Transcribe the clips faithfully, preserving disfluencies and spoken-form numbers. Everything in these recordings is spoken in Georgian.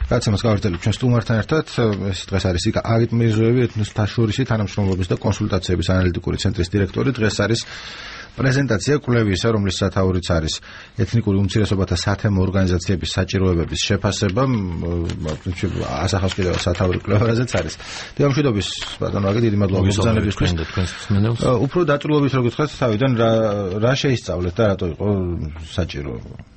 გაცემას გავაგრძელებ ჩვენ სტუმართან ერთად. ეს დღეს არის აგიტ მირზოევი, ეთნოსთაშორისი თანამშრომლობის და კონსულტაციების ანალიტიკური ცენტრის დირექტორი. დღეს არის პრეზენტაცია კვლევისა, რომლის სათაურიც არის ეთნიკური უმცირესობათა სათემო ორგანიზაციების საჭიროებების შეფასება. ასახავს კიდევ სათაური კვლევა, რაზეც არის. დიამშვიდობის ბატონო აგიტ, დიდი მადლობა მოგზაურობისთვის. უფრო დაწვრილებით რო გითხრათ, თავიდან რა რა შეისწავლეთ და რატო იყო საჭირო?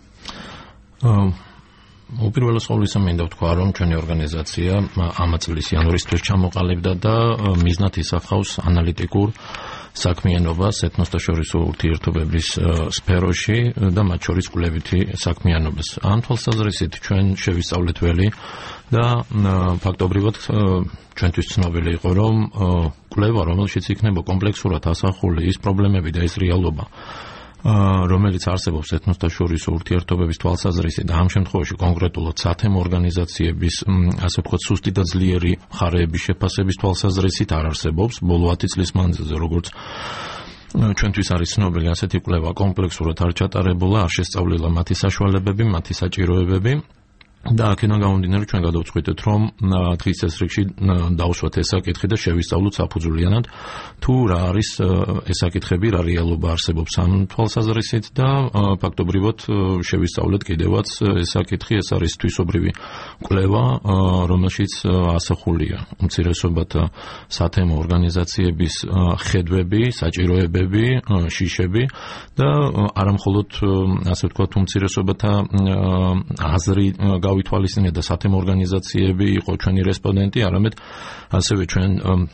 უპირველეს ყოვლისა მინდა ვთქვა, რომ ჩვენი ორგანიზაცია ამ წლის იანვრის თვეს ჩამოყალიბდა და მიზნად ისახავს ანალიტიკურ საქმიანობას ეთნოსთაშორისო ურთიერთობების სფეროში და მათ შორის კვლევითი საქმიანობას. ამ თვალსაზრისით ჩვენ შევისწავლეთ ველი და ფაქტობრივად ჩვენთვის ცნობილი იყო, რომ კვლევა, რომელშიც იქნება კომპლექსურად ასახული ის პრობლემები და ის რეალობა, რომელიც არსებობს ეთნოსთაშორისო ურთიერთობების თვალსაზრისით და ამ შემთხვევაში კონკრეტულად სათემო ორგანიზაციების, ასე ვთქვათ, სუსტი და ძლიერი მხარეების შეფასების თვალსაზრისით არ არსებობს. ბოლო ათი წლის მანძილზე, როგორც ჩვენთვის არის ცნობილი, ასეთი კვლევა კომპლექსურად არ ჩატარებულა, არ შესწავლილა მათი საშუალებები, მათი საჭიროებები. და აქედან გამომდინარე ჩვენ გადავწყვიტეთ, რომ დღის წესრიგში დავუსვათ ეს საკითხი და შევისწავლოთ საფუძვლიანად თუ რა არის ეს საკითხები, რა რეალობა არსებობს ამ თვალსაზრისით და ფაქტობრივად შევისწავლეთ კიდევაც ეს საკითხი. ეს არის თვისობრივი კვლევა, რომელშიც ასახულია უმცირესობათა სათემო ორგანიზაციების ხედვები, საჭიროებები, შიშები და არა მხოლოდ ასე ვთქვათ უმცირესობათა აზრი გავითვალისწინეთ და სათემო ორგანიზაციები იყო ჩვენი რესპონდენტი, არამედ ასევე ჩვენ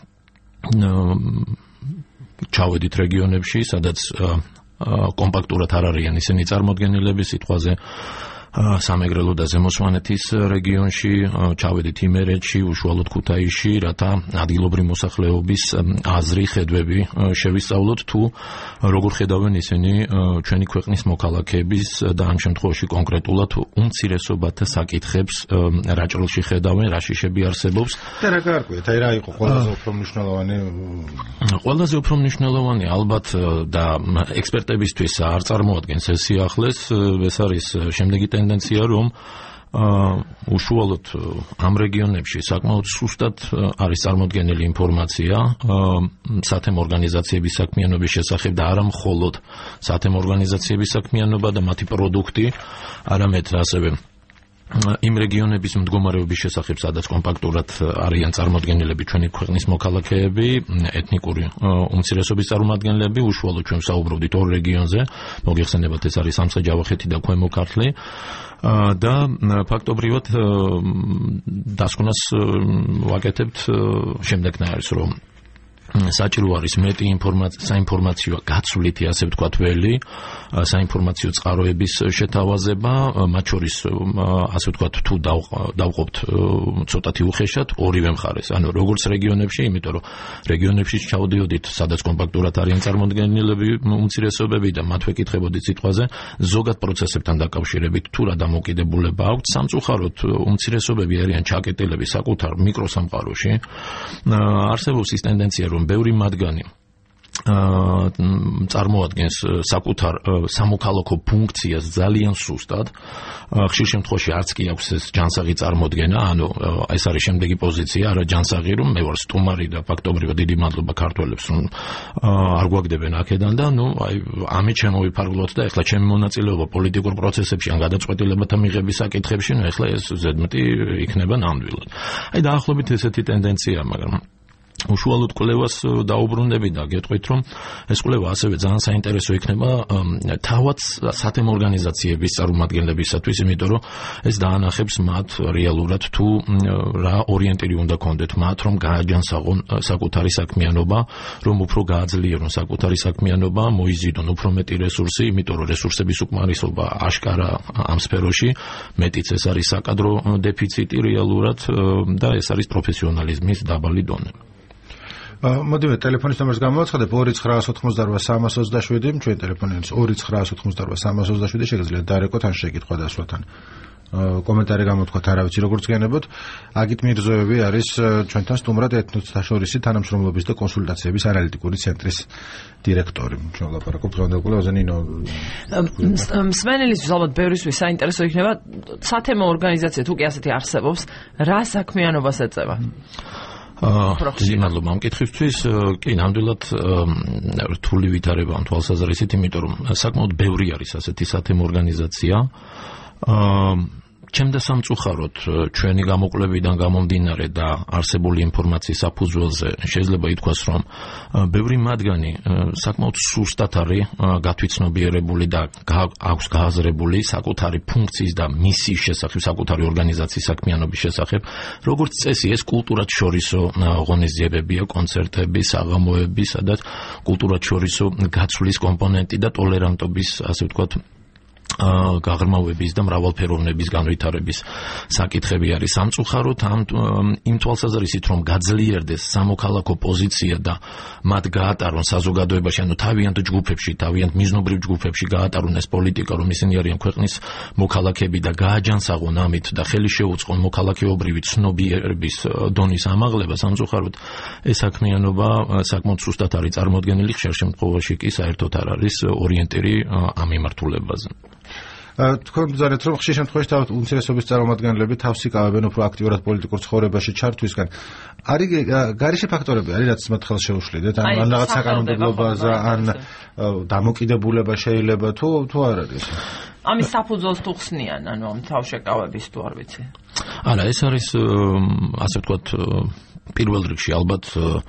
ჩავედით რეგიონებში, სადაც კომპაქტურად არ არიან ისინი წარმოდგენილები, სიტყვაზე სამეგრელო და ზემოსვანეთის რეგიონში, ჩავედით იმერეთში, უშუალოდ ქუთაისში, რათა ადგილობრივი მოსახლეობის აზრი, ხედვები შევისწავლოთ თუ როგორ ხედავენ ისინი ჩვენი ქვეყნის მოქალაქეების და ამ შემთხვევაში კონკრეტულად უმცირესობათა საკითხებს რა ჭრილში ხედავენ, რა შიშები არსებობს. და რა გაარკვიეთ, აი რა იყო ყველაზე უფრო მნიშვნელოვანი? ყველაზე უფრო მნიშვნელოვანი ალბათ და ექსპერტებისთვის არ წარმოადგენს ეს სიახლეს, ეს არის შემდეგი ტენდენცია, რომ უშუალოდ ამ რეგიონებში საკმაოდ სუსტად არის წარმოდგენილი ინფორმაცია სათემო ორგანიზაციების საქმიანობის შესახებ და არა მხოლოდ სათემო ორგანიზაციების საქმიანობა და მათი პროდუქტი, არამედ ასევე იმ რეგიონების მდგომარეობის შესახებ, სადაც კომპაქტურად არიან წარმოდგენილები ჩვენი ქვეყნის მოქალაქეები, ეთნიკური უმცირესობის წარმომადგენლები, უშუალოდ ჩვენ ვსაუბრობდით ორ რეგიონზე, მოგეხსენებათ ეს არის სამცხე-ჯავახეთი და ქვემო ქართლი. და ფაქტობრივად დასკვნას ვაკეთებთ შემდეგნაირს, რომ საჭირო არის მეტი საინფორმაციო გაცვლითი, ასე ვთქვათ, ველი, საინფორმაციო წყაროების შეთავაზება, მათ შორის, ასე ვთქვათ, თუ დავყოფთ ცოტათი უხეშად ორივე მხარეს, ანუ როგორც რეგიონებში, იმიტომ რომ რეგიონებში ჩავდიოდით, სადაც კომპაქტურად არიან წარმოდგენილები უმცირესობები და მათ ვეკითხებოდით სიტყვაზე, ზოგად პროცესებთან დაკავშირებით თუ რა დამოკიდებულება აქვთ, სამწუხაროდ უმცირესობები არიან ჩაკეტილები საკუთარ მიკროსამყაროში. არსებობს ის ტენდენცია, რომ ბევრი მათგანი წარმოადგენს საკუთარ სამოქალაქო ფუნქციას ძალიან სუსტად. ხშირ შემთხვევაში არც კი აქვს ეს ჯანსაღი წარმოდგენა, ანუ ეს არის შემდეგი პოზიცია, არა ჯანსაღი, რომ მე ვარ სტუმარი და ფაქტობრივად დიდი მადლობა ქართველებს, რომ არ გვაგდებენ აქედან და ნუ აი ამით შემოვიფარგლოთ და ეხლა ჩემი მონაწილეობა პოლიტიკურ პროცესებში ან გადაწყვეტილებათა მიღების საკითხებში, ნუ ეხლა ეს ზედმეტი იქნება ნამდვილად. აი დაახლოებით ესეთი ტენდენცია, მაგრამ უშუალოდ კვლევას დაუბრუნდები და გეტყვით, რომ ეს კვლევა ასევე ძალიან საინტერესო იქნება თავად სათემო ორგანიზაციების წარმომადგენლებისათვის, იმიტომ რომ ეს დაანახებს მათ რეალურად თუ რა ორიენტირი უნდა კონდეთ მათ, რომ გააჯანსაღონ საკუთარი საქმიანობა, რომ უფრო გააძლიერონ საკუთარი საქმიანობა, მოიზიდონ უფრო მეტი რესურსი, იმიტომ რომ რესურსების უკმარისობა აშკარა ამ სფეროში, მეტიც ეს არის საკადრო დეფიციტი რეალურად და ეს არის პროფესიონალიზმის დაბალი დონე. მოდივე ტელეფონის ნომერს გამოვაცხადებ ორი ცხრაას ოთხმოცდარბა სამას ოცდაშვიდი, ჩვენი ტელეფონი არის ორი ცხრაას ოთხმოცდარბა სამას ოცდაშვიდი, შეგიძლიათ დარეკოთ ან შეკითხვა დასვათ ან კომენტარი გამოთქვათ, არა ვიცი როგორც გენებოთ. აგიტ მირზოევი არის ჩვენთან სტუმრად ეთნოსთაშორისი თანამშრომლობის და კონსულტაციების ანალიტიკური ცენტრის დირექტორი. ჩვენ ვლაპარაკობთ დღევანდელ კვლევაზე. ნინო, მსმენელისთვის ალბათ ბევრისთვის საინტერესო იქნება სათემო ორგანიზაცია თუ კი ასეთი არსებობს, რა საქმიანობას ეწევა? დიდი მადლობა ამ კითხვისთვის. კი, ნამდვილად რთული ვითარება ამ თვალსაზრისით, იმიტომ რომ საკმაოდ ბევრი არის ასეთი სათემო ორგანიზაცია. ჩემ და სამწუხაროდ ჩვენი გამოკვლევიდან გამომდინარე და არსებული ინფორმაციის საფუძველზე შეიძლება ითქვას, რომ ბევრი მათგანი საკმაოდ სუსტად არის გათვითცნობიერებული და აქვს გააზრებული საკუთარი ფუნქციის და მისიის შესახებ, საკუთარი ორგანიზაციის საქმიანობის შესახებ. როგორც წესი, ეს კულტურად შორისო ღონისძიებებია, კონცერტები, საღამოები, სადაც კულტურად შორისო გაცვლის კომპონენტი და ტოლერანტობის, ასე ვთქვათ, გაღრმავების და მრავალფეროვნების განვითარების საკითხები არის. სამწუხაროდ ამ იმ თვალსაზრისით, რომ გაძლიერდეს სამოქალაქო პოზიცია და მათ გაატარონ საზოგადოებაში, ანუ თავიანთ ჯგუფებში, თავიანთ მიზნობრივ ჯგუფებში გაატარონ ეს პოლიტიკა, რომ ისინი არიან ქვეყნის მოქალაქეები და გააჯანსაღონ ამით და ხელი შეუწყონ მოქალაქეობრივი ცნობიერების დონის ამაღლება, სამწუხაროდ ეს საქმიანობა საკმაოდ სუსტად არის წარმოდგენილი, ხშირ შემთხვევაში კი საერთოდ არ არის ორიენტირი ამ მიმართულებაზე. თქვენ ბრძანეთ, რომ ხშირ შემთხვევაში თავად უმცირესობის წარმომადგენლები თავს იკავებენ უფრო აქტიურად პოლიტიკურ ცხოვრებაში ჩართვისგან. არის გარეშე ფაქტორები, არის რაც მათ ხელს შეუშლიდეთ, ან რაღაც საკანონმდებლობაზე, ან დამოკიდებულება შეიძლება თუ თუ არ არის? ამის საფუძველს თუ ხსნიან, ანუ ამ თავშეკავების თუ არ ვიცი. არა, ეს არის ასე ვთქვათ, პირველ რიგში ალბათ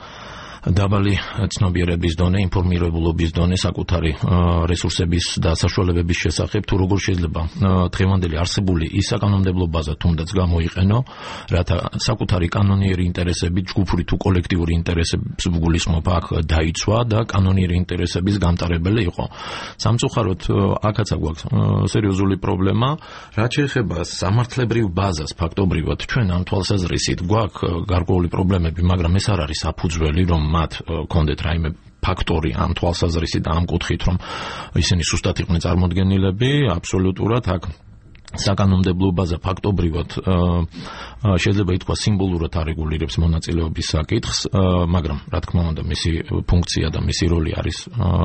დაბალი ცნობიერების დონე, ინფორმირებულობის დონე საკუთარი რესურსების და საშუალებების შესახებ, თუ როგორ შეიძლება დღევანდელი არსებული ის საკანონმდებლო ბაზა თუნდაც გამოიყენო, რათა საკუთარი კანონიერი ინტერესები, ჯგუფური თუ კოლექტიური ინტერესების გულისხმობა აქ დაიცვა და კანონიერი ინტერესების გამტარებელი იყო. სამწუხაროდ აქაც გვაქვს სერიოზული პრობლემა, რაც შეეხება სამართლებრივ ბაზას ფაქტობრივად ჩვენ ამ თვალსაზრისით გვაქვს გარკვეული პრობლემები, მაგრამ ეს არ არის საფუძველი, რომ მათ კონდეთ რაიმე ფაქტორი ამ თვალსაზრისით და ამ კუთხით, რომ ისინი სუსტად იყვნენ წარმოდგენილები, აბსოლუტურად აქ საკანონმდებლო ბაზა ფაქტობრივად შეიძლება ითქვას სიმბოლურად არეგულირებს მონაწილეობის საკითხს, მაგრამ რა თქმა უნდა მისი ფუნქცია და მისი როლი არის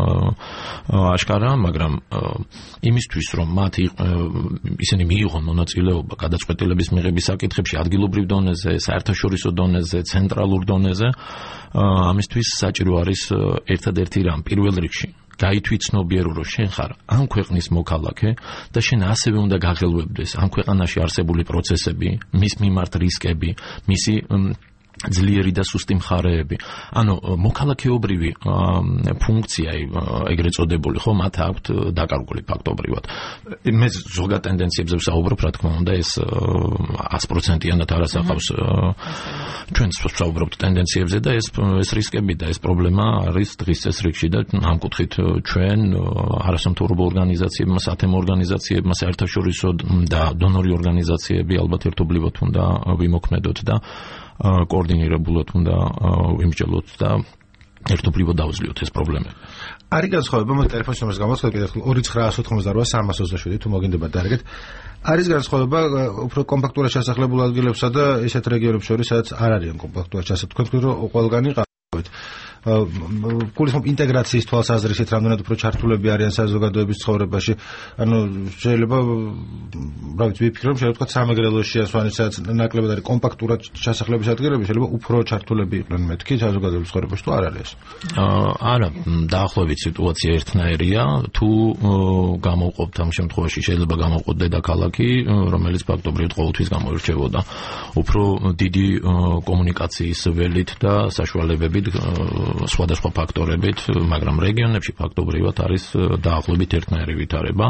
აშკარა, მაგრამ იმისთვის რომ მათ ისინი მიიღონ მონაწილეობა გადაწყვეტილების მიღების საკითხებში ადგილობრივ დონეზე, საერთაშორისო დონეზე, ცენტრალურ დონეზე, ამისთვის საჭირო არის ერთადერთი რამ, პირველ რიგში გაითვითცნობიერო, რომ შენ ხარ ამ ქვეყნის მოქალაქე და შენ ასევე უნდა გაღელვებდეს ამ ქვეყანაში არსებული პროცესები, მის მიმართ რისკები, მისი ძლიერი და სუსტი მხარეები. ანუ მოქალაქეობრივი ფუნქცია, ეგრეთ წოდებული, ხო, მათ აქვთ დაკარგული ფაქტობრივად. მე ზოგად ტენდენციებზე ვსაუბრობ, რა თქმა უნდა, ეს ას პროცენტიანად არ ასახავს ჩვენს ვსაუბრობთ ტენდენციებზე და ეს ეს რისკები და ეს პრობლემა არის დღის წესრიგში და ამ კუთხით ჩვენ არასამთავრობო ორგანიზაციებმა, სათემო ორგანიზაციებმა, საერთაშორისო და დონორი ორგანიზაციები ალბათ ერთობლივად უნდა ვიმოქმედოთ და კოორდინირებულად უნდა ვიმსჯელოთ და ერთობლივად დავძლიოთ ეს პრობლემები. არის განსხვავება, მე ტელეფონის ნომერს გამოვხდეთ კიდევ ერთხელ ორი ცხრა ოთხმოცდაოთხ სამას ოცდაშვიდი თუ მოგინდებათ დარეგეთ. არის განსხვავება უფრო კომპაქტურად შესახლებულ ადგილებსა და ისეთ რეგიონებს შორის, სადაც არ არიან კომპაქტურად შესახლებულ. თქვენ თქვით, რომ ყველგანი ყავით. გულისხმობ ინტეგრაციის თვალსაზრისით რამდენად უფრო ჩართულები არიან საზოგადოების ცხოვრებაში, ანუ შეიძლება რა ვიცი ვიფიქრე, შეიძლება თქვა სამეგრელოში ასვანისაც ნაკლებად არის კომპაქტურად ჩასახლების ადგილები, შეიძლება უფრო ჩართულები იყვნენ მეთქი საზოგადოების ცხოვრებაში თუ არ არის ეს? არა, დაახლოებით სიტუაცია ერთნაირია, თუ გამოვყოფთ ამ შემთხვევაში შეიძლება გამოვყოთ დედაქალაქი, რომელიც ფაქტობრივად ყოველთვის გამოირჩევოდა უფრო დიდი კომუნიკაციის ველით და საშუალებებით სხვადასხვა ფაქტორებით, მაგრამ რეგიონებში ფაქტობრივად არის დაახლოებით ერთნაირი ვითარება.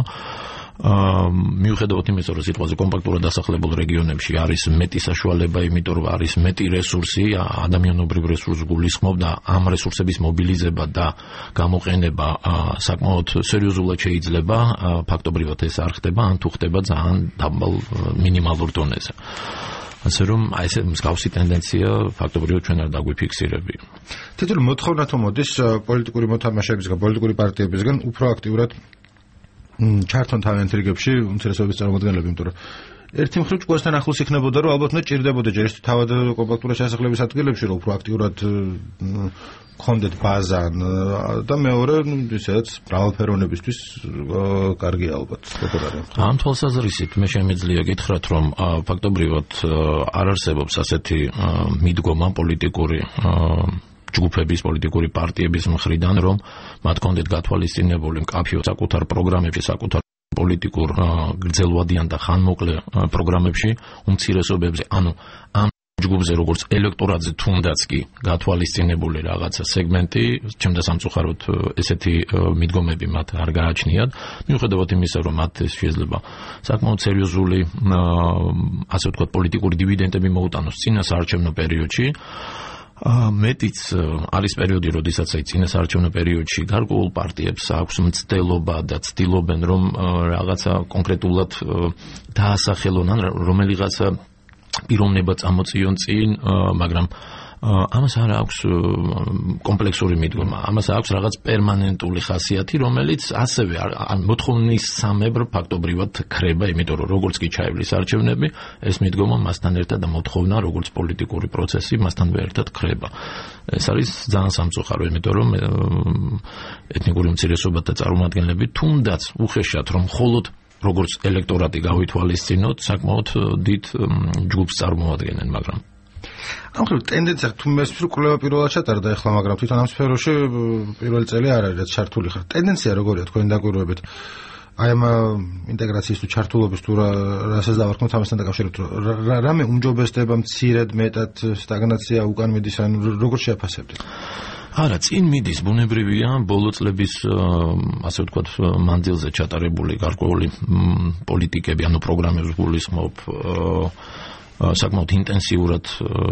მიუხედავად იმისა, რომ სიტყვაზე კომპაქტურად დასახლებულ რეგიონებში არის მეტი საშუალება, იმიტომ რომ არის მეტი რესურსი, ადამიანობრივ რესურსს გულისხმობ და ამ რესურსების მობილიზება და გამოყენება საკმაოდ სერიოზულად შეიძლება, ფაქტობრივად ეს არ ხდება, ან თუ ხდება ძალიან დაბალ მინიმალურ დონეზე. ასე რომ აი ეს მსგავსი ტენდენცია ფაქტობრივად ჩვენ არ დაგვიფიქსირები. თითოეული მოთხოვნა თუ მოდის პოლიტიკური მოთამაშეებისგან, პოლიტიკური პარტიებისგან უფრო აქტიურად ჩართონ თავიანთ რიგებში უმცირესობის წარმომადგენლები, იმიტომ რომ ერთი მხრივ ჭკუასთან ახლოს იქნებოდა, რომ ალბათ უნდა ჭირდებოდა ჯერ ის თავად კომპაქტურად შესაძლებლობის ადგილებში, რომ უფრო აქტიურად გქონდეთ ბაზა და მეორე, ისედაც მრავალფეროვნებისთვის კარგია ალბათ. ამ თვალსაზრისით მე შემიძლია გითხრათ, რომ ფაქტობრივად არ არსებობს ასეთი მიდგომა პოლიტიკური ჯგუფების, პოლიტიკური პარტიების მხრიდან, რომ მათ კონდეთ გათვალისწინებული მკაფიო საკუთარ პროგრამებში, საკუთარ პოლიტიკურ გრძელვადიან და ხანმოკლე პროგრამებში უმცირესობებზე, ანუ ამ ჯგუფზე როგორც ელექტორატზე თუნდაც კი გათვალისწინებული რაღაცა სეგმენტი, ჩემდა სამწუხაროდ ესეთი მიდგომები მათ არ გააჩნიათ, მიუხედავად იმისა, რომ მათ შეიძლება საკმაოდ სერიოზული, ასე ვთქვათ, პოლიტიკური დივიდენდები მოუტანოს წინა საარჩევნო პერიოდში. მეტიც არის პერიოდი, როდესაც აი წინა საარჩევნო პერიოდში გარკვეულ პარტიებს აქვს მცდელობა და ცდილობენ, რომ რაღაცა კონკრეტულად დაასახელონ ან რომელიღაცა პიროვნება წამოწიონ წინ, მაგრამ ამას არ აქვს კომპლექსური მიდგომა, ამას აქვს რაღაც პერმანენტული ხასიათი, რომელიც ასევე მოთხოვნისამებრ ფაქტობრივად ქრება, იმიტომ რომ როგორც კი ჩაივლის არჩევნები, ეს მიდგომა მასთან ერთად და მოთხოვნა, როგორც პოლიტიკური პროცესი, მასთანვე ერთად ქრება. ეს არის ძალიან სამწუხარო, იმიტომ რომ ეთნიკური უმცირესობათა წარმომადგენლები თუნდაც უხეშად, რომ მხოლოდ როგორც ელექტორატი გავითვალისწინოთ, საკმაოდ დიდ ჯგუფს წარმოადგენენ, მაგრამ ამ ხრივ ტენდენცია თუ მე სპეციფიკურად პირველად ჩატარდა ახლა, მაგრამ თვითონ ამ სფეროში პირველი წელი არ არის რაც ჩართული ხარ. ტენდენცია როგორია თქვენი დაკვირვებით? აი ამ ინტეგრაციის თუ ჩართულობის თუ რასაც დავარქმევთ ამასთან დაკავშირებით, რამე უმჯობესდება, მცირედ, მეტად, სტაგნაცია, უკან მიდის, ან როგორ შეაფასებთ? არა, წინ მიდის, ბუნებრივია, ბოლო წლების, ასე ვთქვათ, მანძილზე ჩატარებული გარკვეული პოლიტიკები, ანუ პროგრამებს გულისხმობ, საკმაოდ ინტენსიურად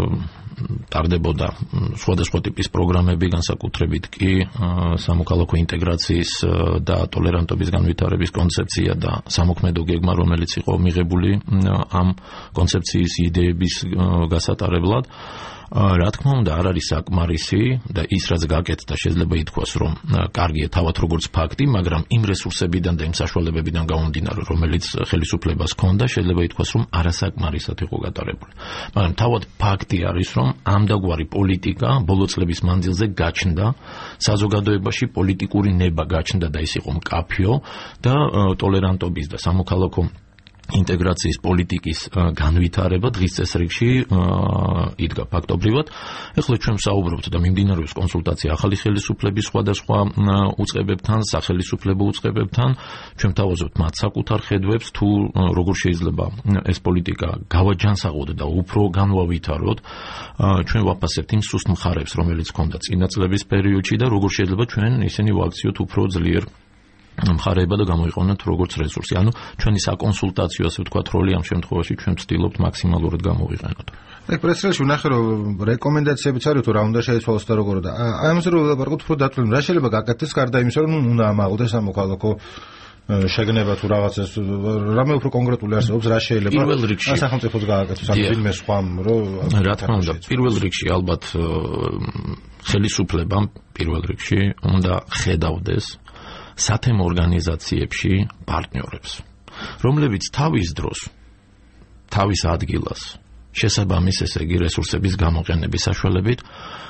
ტარდებოდა სხვადასხვა ტიპის პროგრამები, განსაკუთრებით კი სამოქალაქო ინტეგრაციის და ტოლერანტობის განვითარების კონცეფცია და სამოქმედო გეგმა, რომელიც იყო მიღებული ამ კონცეფციის იდეების გასატარებლად. რა თქმა უნდა, არ არის საკმარისი და ის რაც გაკეთდა შეიძლება ითქვას, რომ კარგია თავად როგორც ფაქტი, მაგრამ იმ რესურსებიდან და იმ საშუალებებიდან გამომდინარე, რომელიც ხელისუფლებას ჰქონდა, შეიძლება ითქვას, რომ არასაკმარისად იყო გატარებული. მაგრამ თავად ფაქტი არის, რომ ამდაგვარი პოლიტიკა ბოლო წლების მანძილზე გაჩნდა, საზოგადოებაში პოლიტიკური ნება გაჩნდა და ის იყო მკაფიო და ტოლერანტობის და სამოქალაქო ინტეგრაციის პოლიტიკის განვითარება დღის წესრიგში იდგა ფაქტობრივად. ეხლა ჩვენ ვსაუბრობთ და მიმდინარეობს კონსულტაცია ახალი ხელისუფლების სხვადასხვა უწყებებთან, სახელისუფლებო უწყებებთან. ჩვენ თავაზობთ მათ საკუთარ ხედვებს, თუ როგორ შეიძლება ეს პოლიტიკა გავაჯანსაღოთ და უფრო განვავითაროთ. ჩვენ ვაფასებთ იმ სუსტ მხარებს, რომელიც ჰქონდა წინა წლების პერიოდში და როგორ შეიძლება ჩვენ ისინი ვაქციოთ უფრო ძლიერ მხარეება და გამოიყენოთ როგორც რესურსი. ანუ ჩვენი საკონსულტაციო, ასე ვთქვათ, როლი ამ შემთხვევაში ჩვენ ვცდილობთ მაქსიმალურად გამოვიყენოთ. ეგ პრესრელში ვნახე, რომ რეკომენდაციებიც არის, თუ რა უნდა შეიცვალოს და როგორ და აი ამაზე რომ ვილაპარაკოთ, უფრო დაწვრილებით, რა შეიძლება გაკეთდეს გარდა იმისა, რომ უნდა ამაღლდეს სამოქალაქო შეგნება თუ რაღაცას, რამე უფრო კონკრეტული არსებობს, რა შეიძლება სახელმწიფოს გააკეთოს, ან ვინმე სხვამ, რომ რა თქმა უნდა, პირველ რიგში ალბათ ხელისუფლებამ პირველ რიგში უნდა ხედავდეს სათემო ორგანიზაციებში პარტნიორებს, რომლებიც თავის დროს, თავის ადგილას, შესაბამის, ესე იგი, რესურსების გამოყენების საშუალებით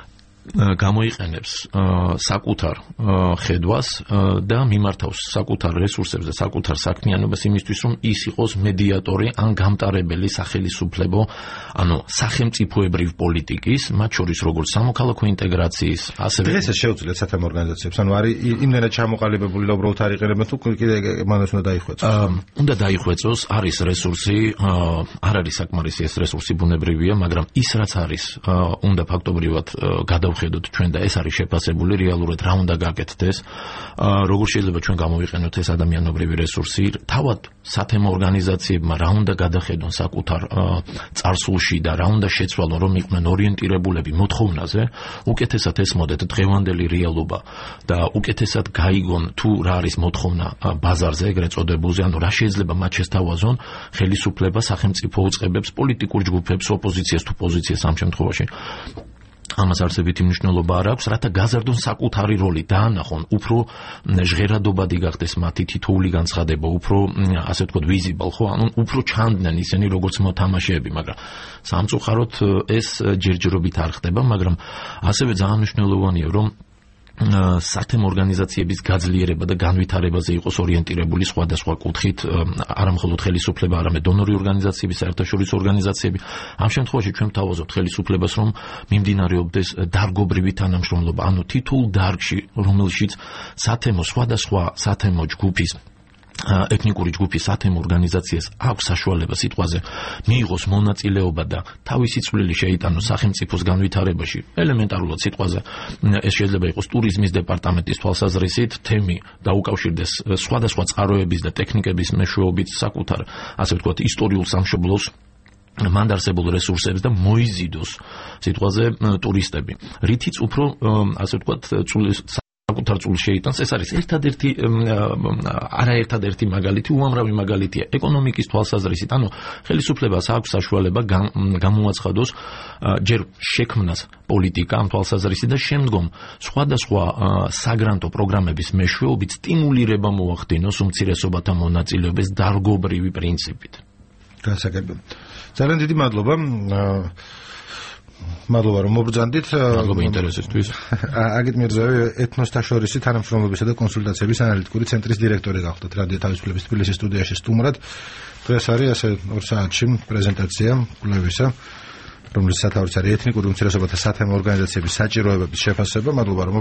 გამოიყენებს საკუთარ ხედვას და მიმართავს საკუთარ რესურსებს და საკუთარ საქმიანობას იმისთვის, რომ ის იყოს მედიატორი ან გამტარებელი სახელისუფლებო, ანუ სახელმწიფოებრივ პოლიტიკის, მათ შორის როგორც სამოქალაქო ინტეგრაციის, ასევე დღეს ეს შეუძლიათ სათემო ორგანიზაციებს, ანუ არის იმდენად ჩამოყალიბებული და უბრალოდ არ იყენებენ, თუ კიდე მანას უნდა დაიხვეწოს. უნდა დაიხვეწოს, არის რესურსი, არ არის საკმარისი ეს რესურსი ბუნებრივია, მაგრამ ის რაც არის, უნდა ფაქტობრივად გადავ ხედოთ ჩვენ და ეს არის შეფასებული რეალურად რა უნდა გაკეთდეს, როგორ შეიძლება ჩვენ გამოვიყენოთ ეს ადამიანობრივი რესურსი, თავად სათემო ორგანიზაციებმა რა უნდა გადახედონ საკუთარ წარსულში და რა უნდა შეცვალონ, რომ იყვნენ ორიენტირებულები მოთხოვნაზე, უკეთესად ესმოდეთ დღევანდელი რეალობა და უკეთესად გაიგონ თუ რა არის მოთხოვნა ბაზარზე, ეგრეთ წოდებულზე, ანუ რა შეიძლება მათ შესთავაზონ ხელისუფლება, სახელმწიფო უწყებებს, პოლიტიკურ ჯგუფებს, ოპოზიციას თუ პოზიციას ამ შემთხვევაში. ამას არსებითი მნიშვნელობა არ აქვს, რათა გაზარდონ საკუთარი როლი, დაანახონ, უფრო ჟღერადობადი გახდეს მათი თითოეული განცხადება, უფრო ასე ვთქვათ visible, ხო, ანუ უფრო ჩანდნენ ისინი როგორც მოთამაშეები, მაგრამ სამწუხაროდ ეს ჯერჯერობით არ ხდება, მაგრამ ასევე ძალიან მნიშვნელოვანია, რომ სათემო ორგანიზაციების გაძლიერება და განვითარებაზე იყოს ორიენტირებული სხვადასხვა კუთხით, არა მხოლოდ ხელისუფლება, არამედ დონორი ორგანიზაციები, საერთაშორისო ორგანიზაციები. ამ შემთხვევაში ჩვენ ვთავაზობთ ხელისუფლებას, რომ მიმდინარეობდეს დარგობრივი თანამშრომლობა, ანუ თითოეულ დარგში, რომელშიც სათემო სხვადასხვა სათემო ჯგუფის ეთნიკური ჯგუფის სათემო ორგანიზაციას აქვს საშუალება სიტყვაზე მიიღოს მონაწილეობა და თავისი წვლილი შეიტანოს სახელმწიფოს განვითარებაში. ელემენტარულად სიტყვაზე ეს შეიძლება იყოს ტურიზმის დეპარტამენტის თვალსაზრისით, თემი დაუკავშირდეს სხვადასხვა წყაროების და ტექნიკების მეშვეობით საკუთარ, ასე ვთქვათ, ისტორიულ სამშობლოს მანდ არსებულ რესურსებს და მოიზიდოს სიტყვაზე ტურისტები. რითიც უფრო, ასე ვთქვათ, წვლის საკუთარ წულს შეიტანს. ეს არის ერთადერთი არა ერთადერთი მაგალითი, უამრავი მაგალითია ეკონომიკის თვალსაზრისით, ანუ ხელისუფლებას აქვს საშუალება გამოაცხადოს ჯერ შექმნას პოლიტიკა ამ თვალსაზრისით და შემდგომ სხვადასხვა საგრანტო პროგრამების მეშვეობით სტიმულირება მოახდინოს უმცირესობათა მონაწილეობის დარგობრივი პრინციპით. გასაგებია. ძალიან დიდი მადლობა. მადლობა რომ მობრძანდით. მადლობა ინტერესისთვის. აგით მირზოევი ეთნოსთა შორისი თანამშრომლობისა და კონსულტაციების ანალიტიკური ცენტრის დირექტორი გახდათ რადიო თავისუფლების თბილისის სტუდიაში სტუმრად. დღეს არის ასე ორ საათში პრეზენტაცია კვლევისა, რომლის სათავეც არის ეთნიკური უმცირესობათა სათემო ორგანიზაციების საჭიროებების შეფასება. მადლობა რომ